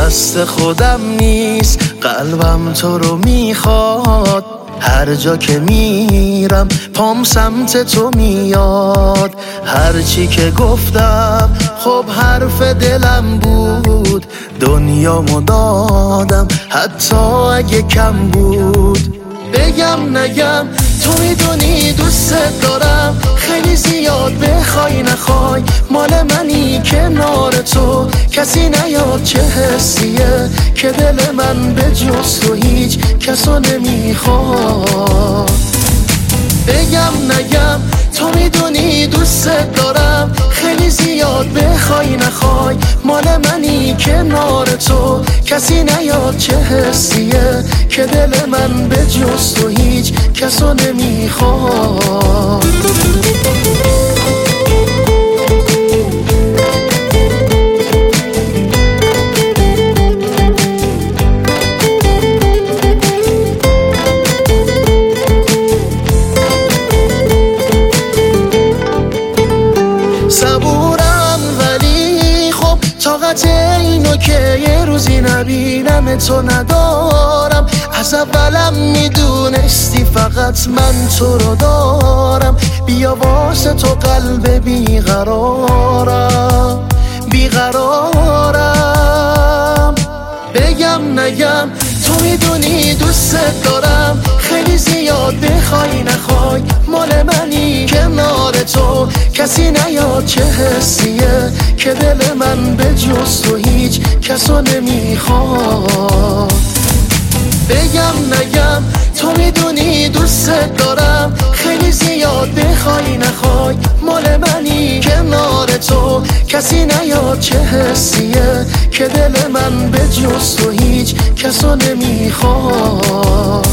دست خودم نیست، قلبم تو رو میخواد. هر جا که میرم پام سمت تو میاد. هر چی که گفتم خب حرف دلم بود. دنیامو دادم حتی اگه کم بود. بگم نگم تو میدونی دوست دارم، خیلی زیاد بخوای نخوای مال منی. کنار تو کسی نیاد چه حسیه که دل من به جز تو هیچ کسو نمیخواد. بگم نگم تو میدونی دوست دارم، خیلی زیاد بخوای نخوای مال منی. کنار تو کسی نیاد چه حسیه که دل من به جز تو هیچ کسو نمیخواد. صبورم ولی خب طاقت اینو که یه روزی نبینم تو ندارم. از اولم میدونستی فقط من تو رو دارم. بیا واسه تو قلب بیقرارم بیقرارم. بگم نگم تو میدونی دوست دارم، خیلی زیاد بخوای نخوای مال منی. کنار تو کسی نیاد چه حسیه که دل من به جز تو هیچ کسو نمیخواد. بگم نگم تو میدونی دوست دارم، خیلی زیاد بخوای نخوای مال منی. کنار تو کسی نیاد چه حسیه که دل من به جز تو هیچ کسو نمیخواد.